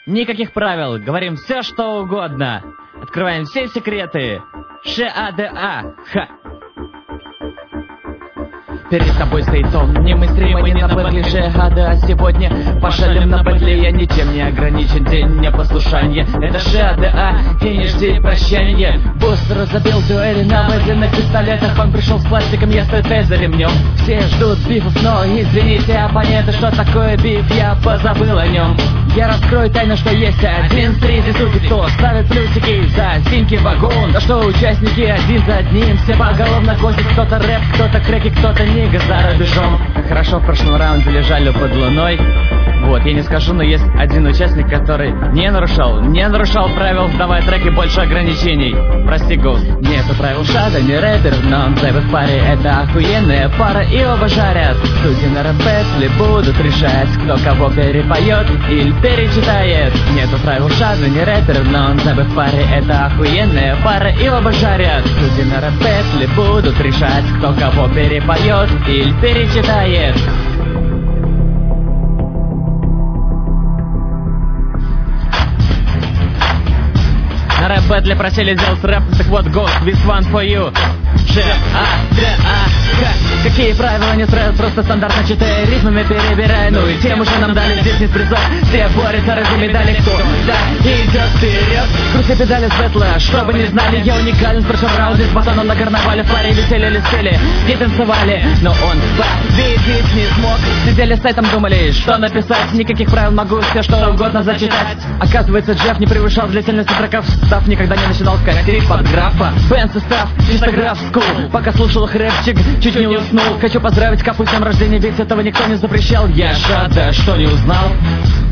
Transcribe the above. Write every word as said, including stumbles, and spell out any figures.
Никаких правил, говорим все что угодно. Открываем все секреты. ШАДА. Ха. Перед тобой стоит он, немыслимый, не на бэтле ШАДА. Сегодня пошалим на бэтле, я ничем не ограничен, день непослушания. Это ШАДА, и не жди прощания. Босс разобил дуэли на медленных пистолетах. Он пришел с пластиком, я стою за ремнем. Все ждут бифов, но извините, оппоненты, что такое биф, я позабыл о нем. Я раскрою тайну, что есть один среди сути, кто ставит плюсики за синьки вагон. Да что участники один за одним, все поголовно косят. Кто-то рэп, кто-то креки, кто-то нига за рубежом. Как хорошо в прошлом раунде лежали под луной. Вот, я не скажу, но есть один участник, который не нарушал, не нарушал правил, сдавая треки больше ограничений. Прости, Гоуст, нету правил шада, не рэпер, но он в паре. Это охуенная пара, и оба жарят. Судьи на рэп-бэтле будут решать, кто кого перепоет или перечитает. Нету правил шада, не рэпер, но он в паре. Это охуенная пара, и оба жарят. Судьи на рэп-бэтле будут решать, кто кого перепоет или перечитает. На рэп-бэтле просили сделать рэп, так вот, Ghost, this one for you. ШАДА. Какие правила не строят, просто стандартно читая, ритмами перебирая. Ну и тем уже нам дали здесь нет призов. Все борются ради медали, кто да идет вперед. Крути педали с бэтла, чтобы не знали, я уникален. В прошлом раунде с батоном на карнавале в паре летели, летели и танцевали. Но он победить не смог. Сидели с сайтом, думали, что написать. Никаких правил, могу все что угодно зачитать. Оказывается, Джефф не превышал длительности треков. Став никогда не начинал скоростей под графа. Фэн-состав, чисто граф скул. Пока слушал рэпчик, чуть не уснул. Хочу поздравить Капу с днем рождения, ведь этого никто не запрещал. Я ШАДА, что не узнал?